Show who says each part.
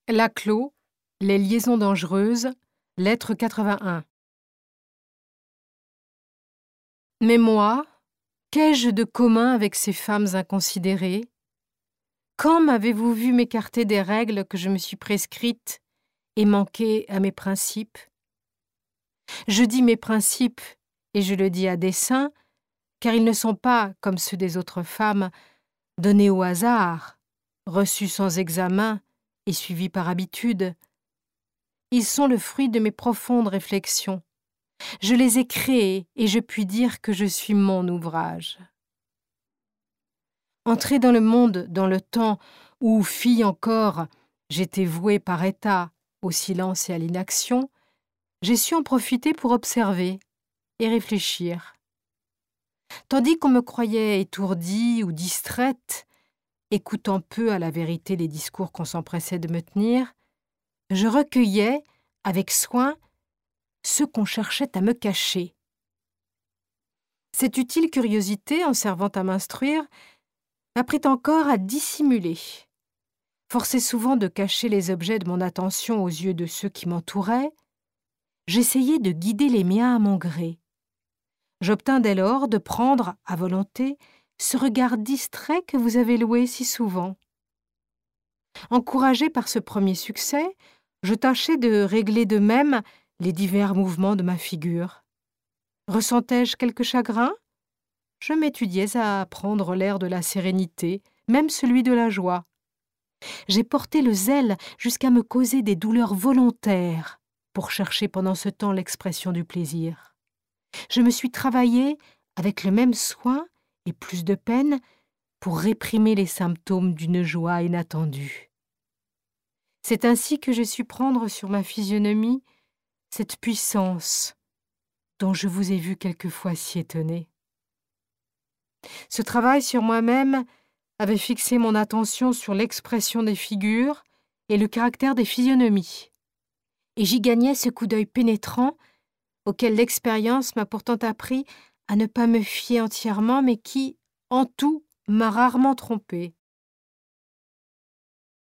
Speaker 1: Laclos, Les liaisons dangereuses, lettre 81. Mais moi, qu'ai-je de commun avec ces femmes inconsidérées? Quand m'avez-vous vu m'écarter des règles que je me suis prescrites et manquer à mes principes? Je dis mes principes, et je le dis à dessein, car ils ne sont pas, comme ceux des autres femmes, donnés au hasard, reçus sans examen et suivis par habitude. Ils sont le fruit de mes profondes réflexions. Je les ai créés et je puis dire que je suis mon ouvrage. Entrée dans le monde dans le temps où, fille encore, j'étais vouée par état au silence et à l'inaction, j'ai su en profiter pour observer et réfléchir. Tandis qu'on me croyait étourdie ou distraite, écoutant peu à la vérité les discours qu'on s'empressait de me tenir, je recueillais, avec soin, ce qu'on cherchait à me cacher. Cette utile curiosité, en servant à m'instruire, m'apprit encore à dissimuler. Forcé souvent de cacher les objets de mon attention aux yeux de ceux qui m'entouraient, j'essayais de guider les miens à mon gré. J'obtins dès lors de prendre, à volonté, ce regard distrait que vous avez loué si souvent. Encouragé par ce premier succès, je tâchais de régler de même les divers mouvements de ma figure. Ressentais-je quelque chagrin? Je m'étudiais à prendre l'air de la sérénité, même celui de la joie. J'ai porté le zèle jusqu'à me causer des douleurs volontaires pour chercher pendant ce temps l'expression du plaisir. Je me suis travaillé avec le même soin et plus de peine pour réprimer les symptômes d'une joie inattendue. C'est ainsi que j'ai su prendre sur ma physionomie cette puissance dont je vous ai vu quelquefois si étonné. Ce travail sur moi-même avait fixé mon attention sur l'expression des figures et le caractère des physionomies, et j'y gagnais ce coup d'œil pénétrant auquel l'expérience m'a pourtant appris à ne pas me fier entièrement, mais qui, en tout, m'a rarement trompé.